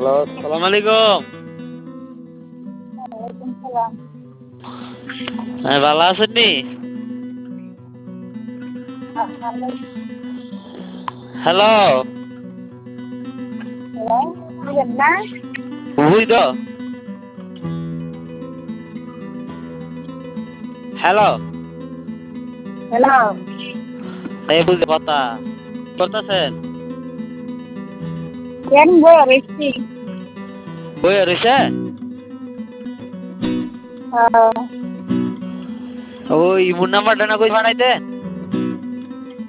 Hello, সালাম আলাইকুম। ওয়ালাইকুম সালাম। হ্যাঁ, ভালো আছেন নি? হ্যালো, হ্যালো, বুঝেন না? বুঝি তো। হ্যালো, হ্যালো, এই বুঝতে কথা করতেছেন? কেন বইয়া রয়েছি? বই রয়েছে? ওই ইমুর নাম্বারটা না কই পাঠাইতে?